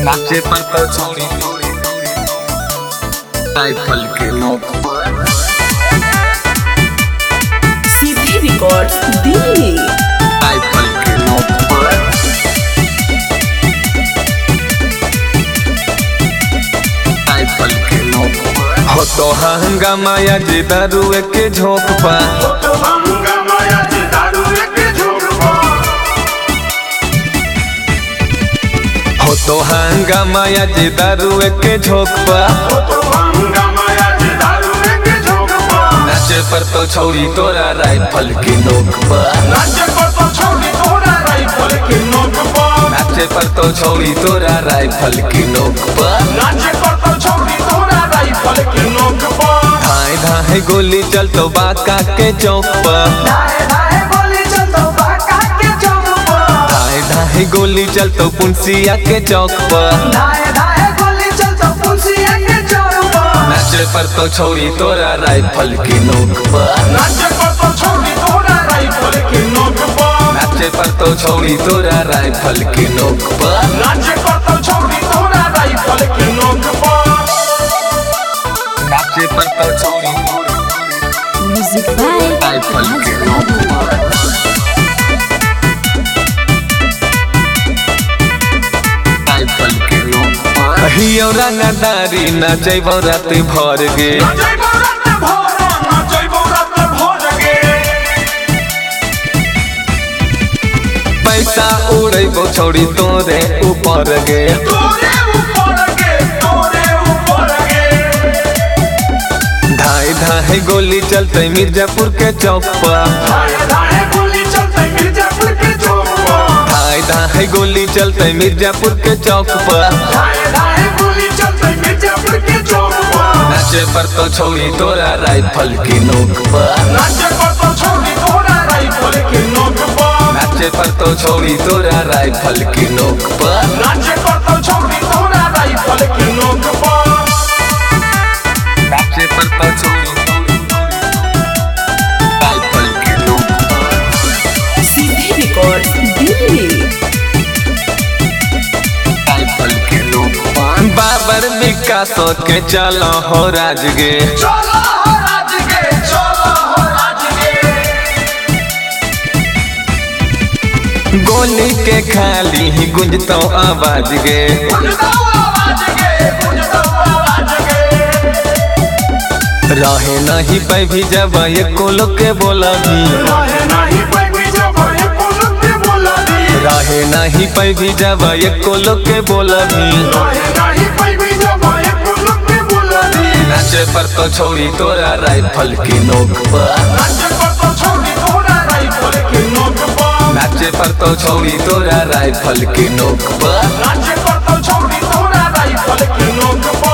नाचे पर तो छोड़ी राइफल के नोक पर सीधी रिकॉर्ड्स दिल्ली। राइफल के नोक पर राइफल के नोक पर हो तो हंगामा या जे दारू के झोंक पा हो तो हंगामा या जे दारू के झोंक पा हो तो हंगामा या जे दारू के झोंक पा हो तो हंगामा या जे दारू के झोंक पा नाचे पर तो छोड़ी तोरा राइफल के नोक पर नाचे पर तो छोड़ी तोरा राइफल के नोक पा नाचे पर तो छोड़ी तोरा राइफल के नोक पर नाचे पर तो छोड़ी तोरा राइफल के नोक पा धाए धाए गोली चल तो बाका के चौक पर धाए धाए गोली चलतो बाका के चौक पर धाए धाए गोली चल तो पुंसिया के चौक पर धाए धाए गोली चलतो पुंसिया के चौक पर नाचे पर तो छोड़ी तोरा राइफल के नोक पर नाचे पर तो छोड़ी तोरा राइफल के नोक पा नाचे पर तो छोड़ी तोरा राइफल के नोक पर नाचे पर तो छोड़ी तोरा राइफल के नोक पा नाचे पर तो छोड़ी म्यूजिक बाय राइफल के नोक पर राइफल के नोक पर हियो रंगदारी नचैबो रात भर गे जइबो रात भोर ना जइबो रात भोर गे पैसा उड़ैबो छोड़ी तोरे ऊपर गे तोरे ऊपर गे धाए धाए गोली चलते मिर्जापुर के चौक पर धाए धाए गोली चलते मिर्जापुर के चौक पर धाए धाए गोली चलते मिर्जापुर के चौक पर धाए धाए गोली चलते मिर्जापुर के चौक पर नाचे पर तो छोड़ी तोरा राइफल के नोक पर नाचे पर तो छोड़ी तोरा राइफल के नोक पर नाचे पर तो छोड़ी तोरा राइफल के नोक पर नाचे पर तो छोड़ी तोरा राइफल के नोक पर नाचे पर तो छोड़ी राइफल के नोक पर सीधी रिकॉर्ड्स दिल्ली। राइफल के नोक पर बाबर विकास के चलो हो राजगे चलो हो राजगे चलो हो राजगे गोली के खाली ही गुंजतो आवाज गे गुंजतो आवाज गे गुंजतो आवाज गे रहे नहीं पैभी जब ये कोलो के बोला भी रहे नहीं पैभी जब ये पुलक के बोला दी रहे नहीं पैभी जब ये कोलो के बोला भी रहे नहीं पैभी जब ये पुलक के बोला दी नाचे पर तो छोड़ी तोरा राइफल के नोक पर नाचे पर तो छोड़ी तोरा राइफल के नोक पर नाचे पर तो छोड़ी तोरा राइफल के नोक पर नाचे पर तो छोड़ी तोरा राइफल के नोक पर